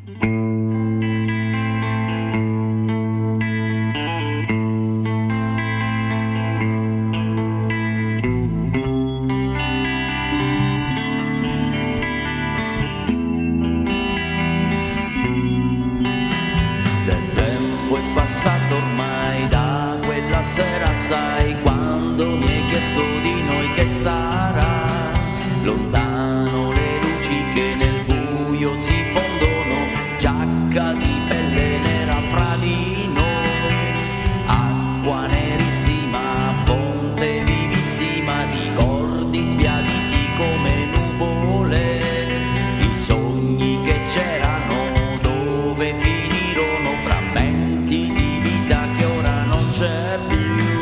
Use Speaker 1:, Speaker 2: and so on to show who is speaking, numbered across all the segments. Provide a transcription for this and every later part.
Speaker 1: Sai quando mi hai chiesto di noi che sarà, lontano le luci che nel buio si fondono, giacca di pelle nera fra di noi, acqua nerissima, fonte vivissima di cordi sbiaditi come nuvole, i sogni che c'erano dove finirono, frammenti di vita che ora non c'è più.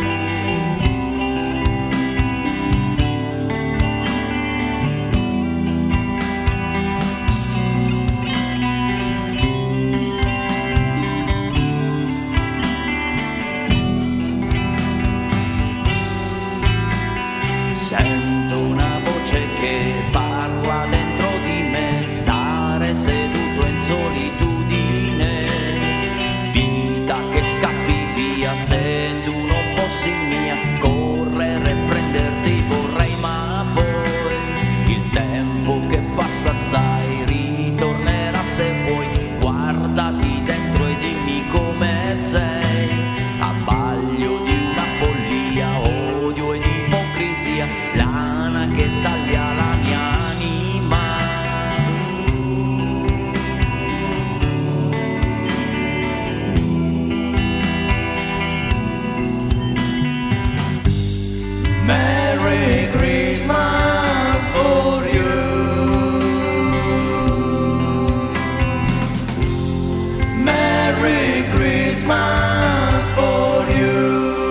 Speaker 1: Sento una voce che parla dentro di me, stare seduto in solitudine, vita che scappi via se tu non fossi mia, correre e prenderti vorrei ma poi il tempo che passa sai ritornerà se vuoi, guardati dentro e dimmi come sei, abbaglio di una follia, odio ed ipocrisia, lana che taglia la mia anima. Merry Christmas for you. Merry Christmas for you.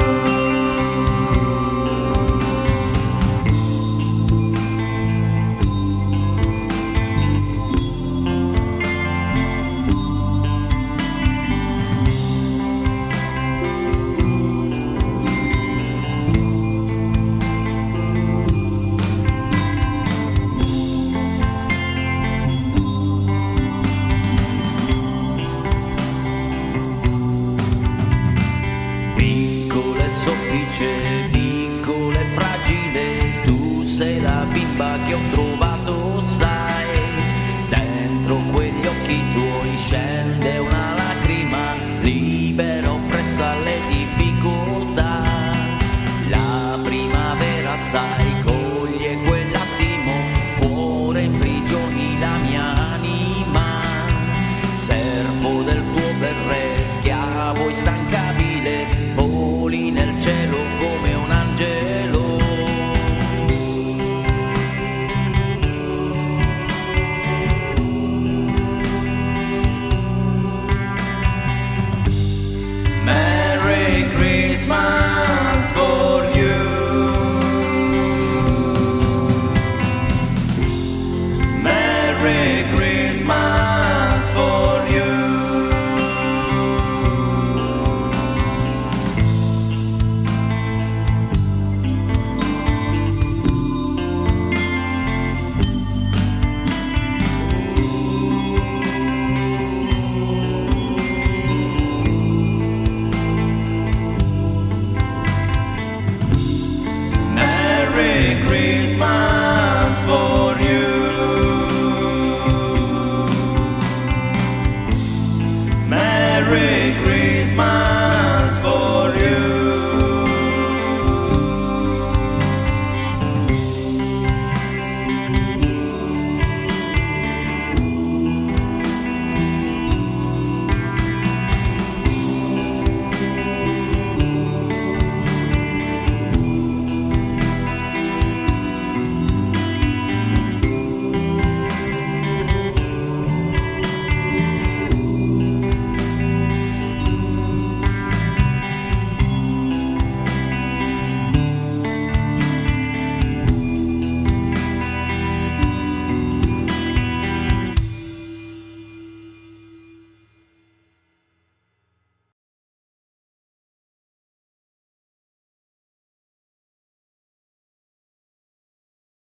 Speaker 1: Piccole soffice, piccole e fragile, tu sei la bimba che ho trovato, sai, dentro quegli occhi tuoi scende una lacrima, libera oppressa alle difficoltà, la primavera sai coglie quell'attimo, cuore imprigioni la mia anima, servo del tuo bel re, schiavo instancabile, voli nel cielo come un angelo. Merry Christmas for you. Merry Christmas for you. Merry Christmas for you. Merry Christmas.